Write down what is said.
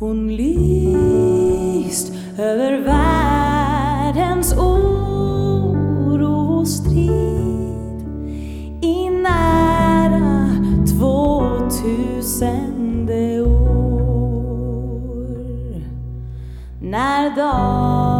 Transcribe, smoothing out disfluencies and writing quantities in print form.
Hon lyst över världens oro och strid i nära 2000 år. När dag